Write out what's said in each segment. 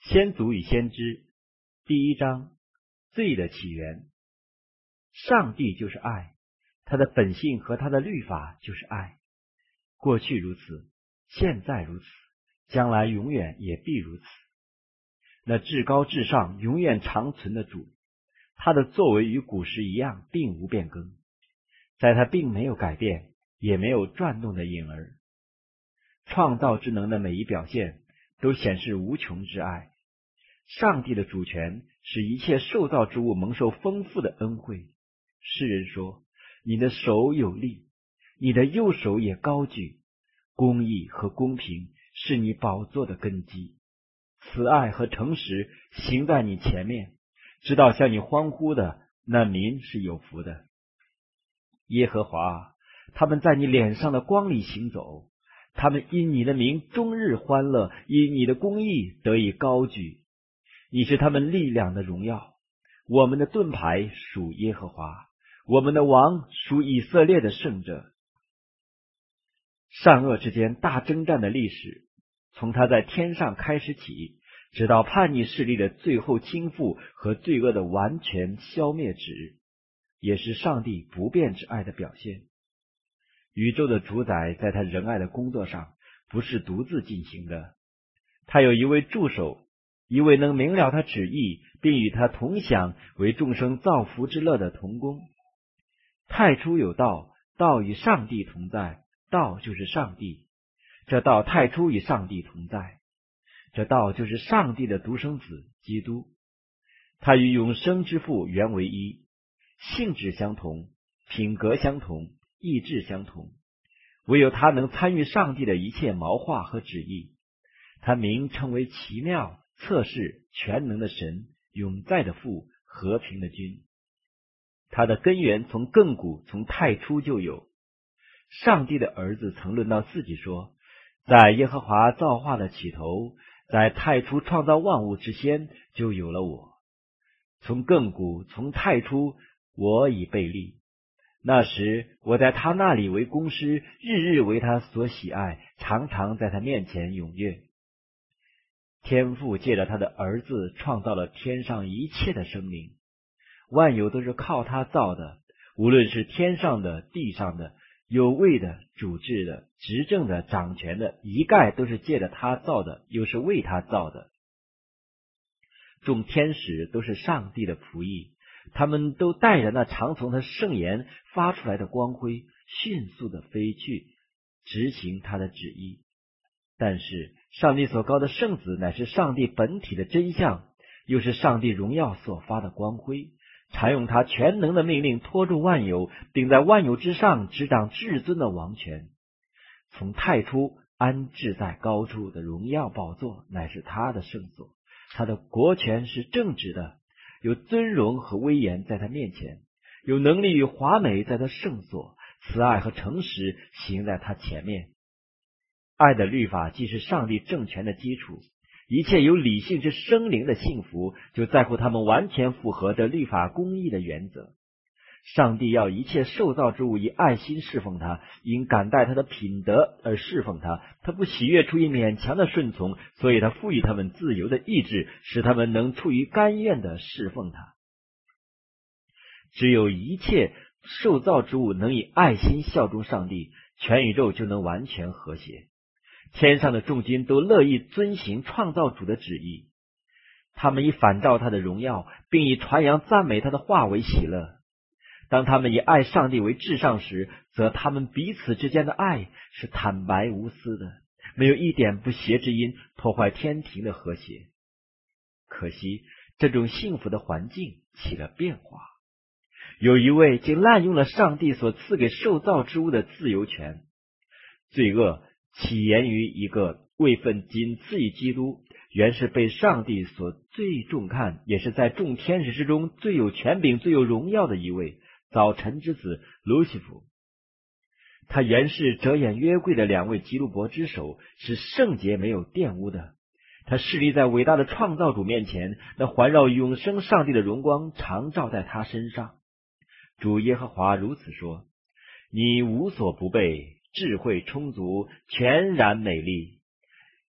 先祖与先知第1章，罪的起源。上帝就是爱，他的本性和他的律法就是爱。过去如此，现在如此，将来永远也必如此。那至高至上永远长存的主，他的作为与古时一样，并无变更，在他并没有改变，也没有转动的影儿。创造之能的每一表现都显示无穷之爱。上帝的主权使一切受造之物蒙受丰富的恩惠。诗人说，你的手有力，你的右手也高举，公义和公平是你宝座的根基，慈爱和诚实行在你前面，直到向你欢呼的那民是有福的。耶和华，他们在你脸上的光里行走，他们因你的名终日欢乐，因你的公义得以高举。你是他们力量的荣耀，我们的盾牌属耶和华，我们的王属以色列的圣者。善恶之间大征战的历史，从他在天上开始起，直到叛逆势力的最后倾覆和罪恶的完全消灭止日，也是上帝不变之爱的表现。宇宙的主宰在他仁爱的工作上不是独自进行的，他有一位助手，一位能明了他旨意并与他同享为众生造福之乐的同工。太初有道，道与上帝同在，道就是上帝，这道太初与上帝同在，这道就是上帝的独生子基督。他与永生之父原为一，性质相同，品格相同，意志相同，唯有他能参与上帝的一切谋划和旨意。他名称为奇妙、测试、全能的神，永在的父，和平的君。他的根源从亘古，从太初就有。上帝的儿子曾论到自己说，在耶和华造化的起头，在太初创造万物之先，就有了我。从亘古，从太初，我已被立。那时我在他那里为工师，日日为他所喜爱，常常在他面前踊跃。天父借着他的儿子创造了天上一切的生灵，万有都是靠他造的，无论是天上的、地上的，有位的、主治的、执政的、掌权的，一概都是借着他造的，又是为他造的。众天使都是上帝的仆役，他们都带着那常从他圣言发出来的光辉，迅速的飞去，执行他的旨意。但是上帝所膏的圣子乃是上帝本体的真相，又是上帝荣耀所发的光辉，常用他全能的命令托住万有，并在万有之上执掌至尊的王权。从太初安置在高处的荣耀宝座乃是他的圣所，他的国权是正直的，有尊荣和威严在他面前，有能力与华美在他圣所，慈爱和诚实行在他前面。爱的律法既是上帝政权的基础，一切有理性之生灵的幸福，就在乎他们完全符合这律法公义的原则。上帝要一切受造之物以爱心侍奉他，因感戴他的品德而侍奉他。他不喜悦出于勉强的顺从，所以他赋予他们自由的意志，使他们能出于甘愿的侍奉他。只有一切受造之物能以爱心效忠上帝，全宇宙就能完全和谐。天上的众军都乐意遵行创造主的旨意，他们以反照他的荣耀，并以传扬赞美他的话为喜乐。当他们以爱上帝为至上时，则他们彼此之间的爱是坦白无私的，没有一点不协之音，破坏天庭的和谐。可惜这种幸福的环境起了变化，有一位竟滥用了上帝所赐给受造之物的自由权。罪恶起源于一个位分仅次于基督，原是被上帝所最重看，也是在众天使之中最有权柄、最有荣耀的一位，早晨之子路西弗。他原是遮掩约柜的两位基路伯之首，是圣洁没有玷污的。他侍立在伟大的创造主面前，那环绕永生上帝的荣光常照在他身上。主耶和华如此说，你无所不备，智慧充足，全然美丽。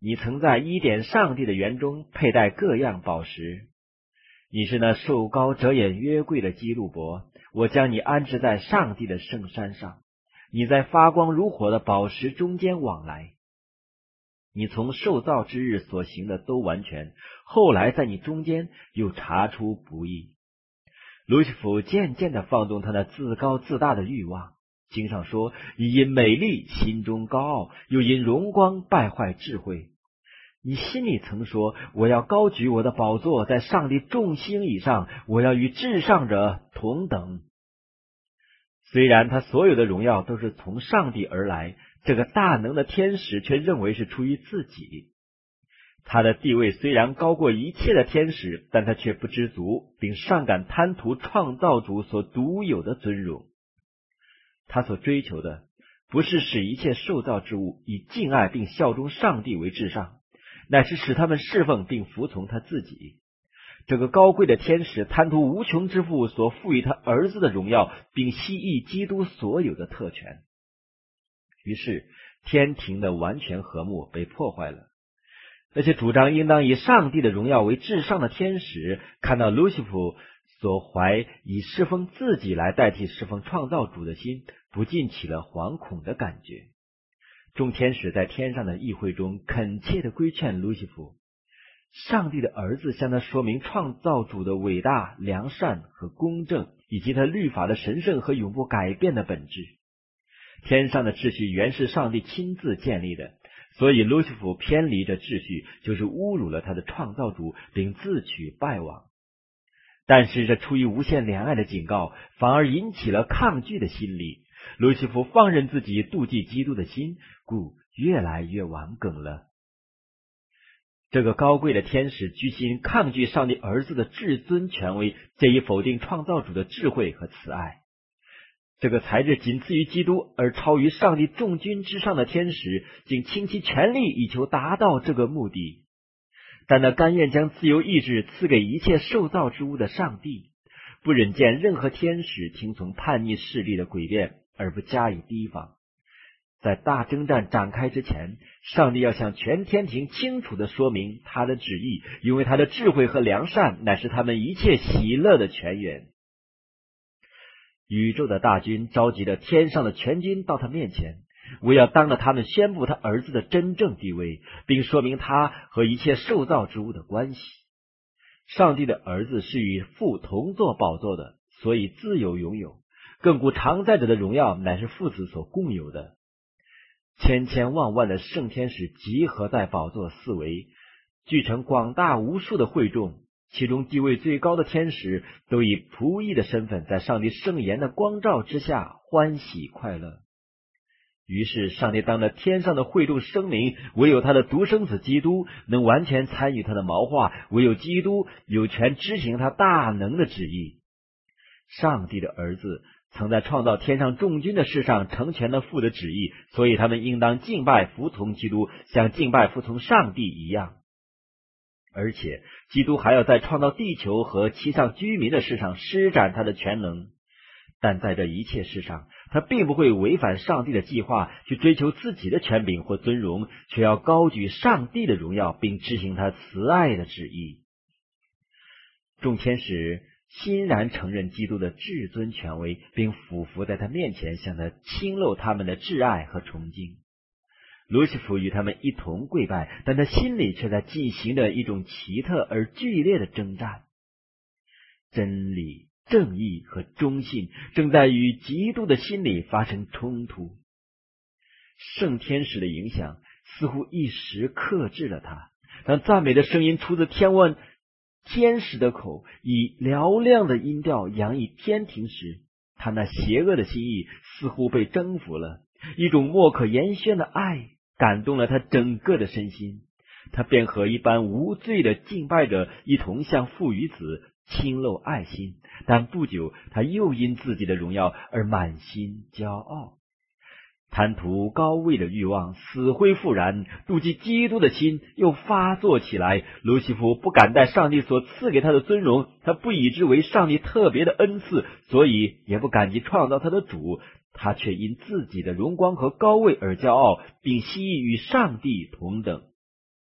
你曾在伊甸上帝的园中佩戴各样宝石。你是那瘦高遮掩约柜的基路伯，我将你安置在上帝的圣山上。你在发光如火的宝石中间往来。你从受造之日所行的都完全，后来在你中间又查出不义。路西弗渐渐地放纵他那自高自大的欲望。经上说，你因美丽心中高傲，又因荣光败坏智慧。你心里曾说，我要高举我的宝座在上帝众星以上，我要与至上者同等。虽然他所有的荣耀都是从上帝而来，这个大能的天使却认为是出于自己。他的地位虽然高过一切的天使，但他却不知足，并尚敢贪图创造主所独有的尊荣。他所追求的不是使一切受造之物以敬爱并效忠上帝为至上，乃是使他们侍奉并服从他自己。这个高贵的天使贪图无穷之父所赋予他儿子的荣耀，并希冀基督所有的特权。于是天庭的完全和睦被破坏了。那些主张应当以上帝的荣耀为至上的天使，看到路西弗所怀以侍奉自己来代替侍奉创造主的心，不禁起了惶恐的感觉。众天使在天上的议会中恳切地规劝路西弗，上帝的儿子向他说明创造主的伟大、良善和公正，以及他律法的神圣和永不改变的本质。天上的秩序原是上帝亲自建立的，所以路西弗偏离这秩序，就是侮辱了他的创造主，并自取败亡。但是这出于无限怜爱的警告，反而引起了抗拒的心理。路西弗放任自己妒忌基督的心，故越来越顽梗了。这个高贵的天使居心抗拒上帝儿子的至尊权威，借以否定创造主的智慧和慈爱。这个才智仅次于基督而超于上帝众军之上的天使，竟倾其全力以求达到这个目的。但那甘愿将自由意志赐给一切受造之物的上帝，不忍见任何天使听从叛逆势力的诡辩而不加以提防。在大征战展开之前，上帝要向全天庭清楚地说明他的旨意，因为他的智慧和良善乃是他们一切喜乐的泉源。宇宙的大军召集了天上的全军到他面前，为要当着他们宣布他儿子的真正地位，并说明他和一切受造之物的关系。上帝的儿子是与父同坐宝座的，所以自有拥有，亘古常在者的荣耀乃是父子所共有的。千千万万的圣天使集合在宝座四围，聚成广大无数的会众，其中地位最高的天使都以仆役的身份在上帝圣言的光照之下欢喜快乐。于是上帝当着天上的会众声明，唯有他的独生子基督能完全参与他的谋划，唯有基督有权执行他大能的旨意。上帝的儿子曾在创造天上众军的事上成全了父的旨意，所以他们应当敬拜服从基督，像敬拜服从上帝一样。而且基督还要在创造地球和其上居民的事上施展他的全能，但在这一切事上，他并不会违反上帝的计划，去追求自己的权柄或尊荣，却要高举上帝的荣耀，并执行他慈爱的旨意。众天使欣然承认基督的至尊权威，并俯伏在他面前，向他倾露他们的挚爱和崇敬。路西弗与他们一同跪拜，但他心里却在进行着一种奇特而剧烈的征战。真理、正义和忠信正在与基督的心里发生冲突。圣天使的影响似乎一时克制了他，当赞美的声音出自天使的口，以嘹亮的音调洋溢天庭时，他那邪恶的心意似乎被征服了，一种莫可言宣的爱感动了他整个的身心。他便和一般无罪的敬拜者一同向父与子倾露爱心，但不久他又因自己的荣耀而满心骄傲。贪图高位的欲望死灰复燃，妒忌基督的心又发作起来。路西弗不敢戴上帝所赐给他的尊荣，他不以之为上帝特别的恩赐，所以也不感激创造他的主，他却因自己的荣光和高位而骄傲，并希冀与上帝同等。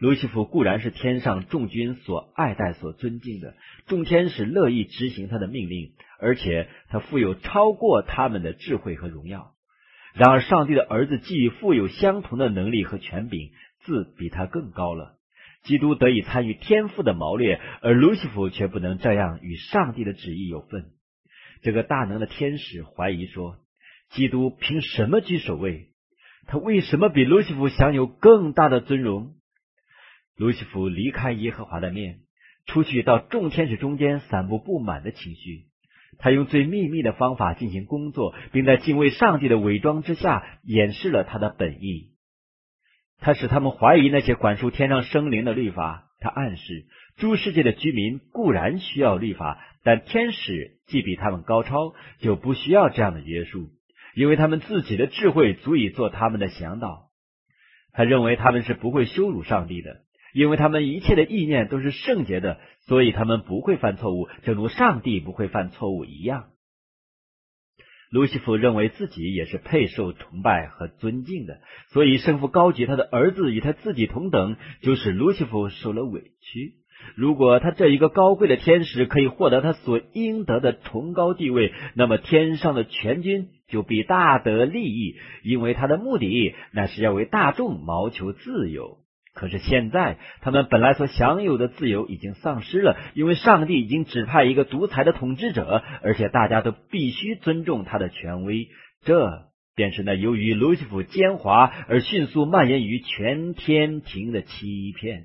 路西弗固然是天上众军所爱戴、所尊敬的，众天使乐意执行他的命令，而且他富有超过他们的智慧和荣耀。然而上帝的儿子既富有相同的能力和权柄，自比他更高了。基督得以参与天父的谋略，而路西弗却不能这样与上帝的旨意有份。这个大能的天使怀疑说，基督凭什么居首位？他为什么比路西弗享有更大的尊荣？路西弗离开耶和华的面，出去到众天使中间散布不满的情绪。他用最秘密的方法进行工作，并在敬畏上帝的伪装之下掩饰了他的本意。他使他们怀疑那些管束天上生灵的律法。他暗示诸世界的居民固然需要律法，但天使既比他们高超，就不需要这样的约束，因为他们自己的智慧足以做他们的向导。他认为他们是不会羞辱上帝的，因为他们一切的意念都是圣洁的，所以他们不会犯错误，正如上帝不会犯错误一样。路西弗认为自己也是配受崇拜和尊敬的，所以圣父高举他的儿子与他自己同等，就使路西弗受了委屈。如果他这一个高贵的天使可以获得他所应得的崇高地位，那么天上的全军就必大得利益，因为他的目的乃是要为大众谋求自由。可是现在他们本来所享有的自由已经丧失了，因为上帝已经指派一个独裁的统治者，而且大家都必须尊重他的权威。这便是那由于路西弗奸猾而迅速蔓延于全天庭的欺骗。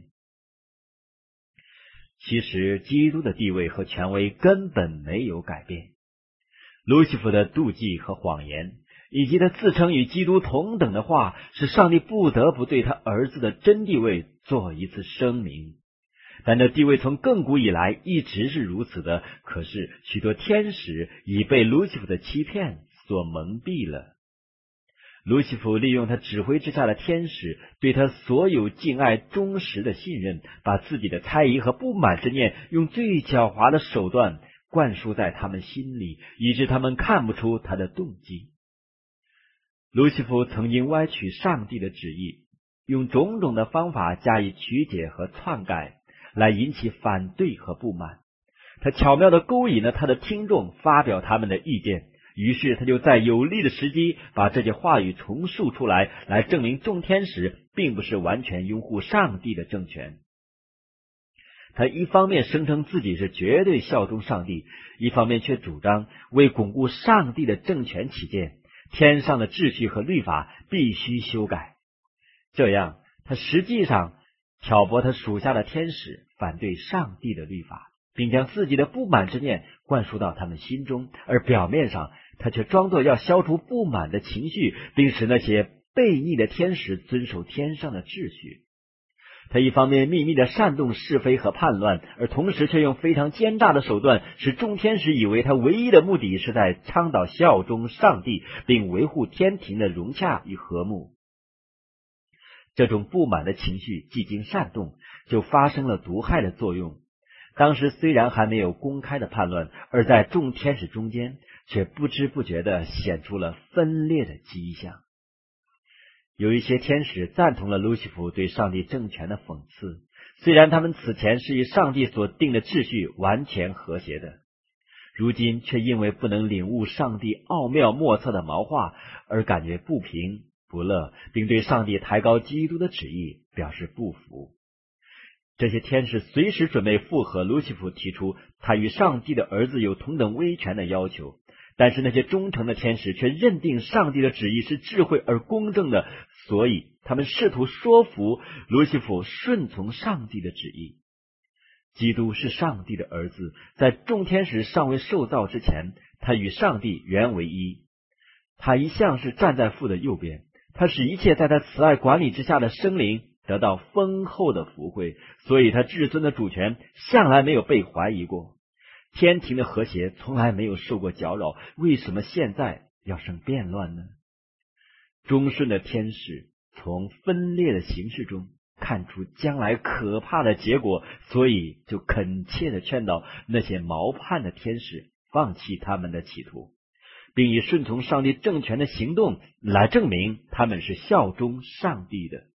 其实基督的地位和权威根本没有改变。路西弗的妒忌和谎言，以及他自称与基督同等的话，使上帝不得不对他儿子的真地位做一次声明。但这地位从亘古以来一直是如此的，可是许多天使已被路西弗的欺骗所蒙蔽了。路西弗利用他指挥之下的天使对他所有敬爱忠实的信任，把自己的猜疑和不满之念用最狡猾的手段灌输在他们心里，以致他们看不出他的动机。路西弗曾经歪曲上帝的旨意，用种种的方法加以曲解和篡改，来引起反对和不满。他巧妙地勾引了他的听众发表他们的意见，于是他就在有利的时机把这些话语重述出来，来证明众天使并不是完全拥护上帝的政权。他一方面声称自己是绝对效忠上帝，一方面却主张为巩固上帝的政权起见，天上的秩序和律法必须修改。这样他实际上挑拨他属下的天使反对上帝的律法，并将自己的不满之念灌输到他们心中，而表面上他却装作要消除不满的情绪，并使那些悖逆的天使遵守天上的秩序。他一方面秘密地煽动是非和叛乱，而同时却用非常奸诈的手段，使众天使以为他唯一的目的是在倡导效忠上帝，并维护天庭的融洽与和睦。这种不满的情绪既经煽动，就发生了毒害的作用。当时虽然还没有公开的叛乱，而在众天使中间却不知不觉地显出了分裂的迹象。有一些天使赞同了路西弗对上帝政权的讽刺，虽然他们此前是与上帝所定的秩序完全和谐的，如今却因为不能领悟上帝奥妙莫测的谋划而感觉不平不乐，并对上帝抬高基督的旨意表示不服。这些天使随时准备附和路西弗提出他与上帝的儿子有同等威权的要求，但是那些忠诚的天使却认定上帝的旨意是智慧而公正的，所以他们试图说服路西弗顺从上帝的旨意。基督是上帝的儿子，在众天使尚未受造之前，他与上帝原为一。他一向是站在父的右边，他使一切在他慈爱管理之下的生灵得到丰厚的福惠，所以他至尊的主权向来没有被怀疑过。天庭的和谐从来没有受过搅扰，为什么现在要生变乱呢？忠顺的天使从分裂的形式中看出将来可怕的结果，所以就恳切地劝导那些谋叛的天使放弃他们的企图，并以顺从上帝政权的行动来证明他们是效忠上帝的。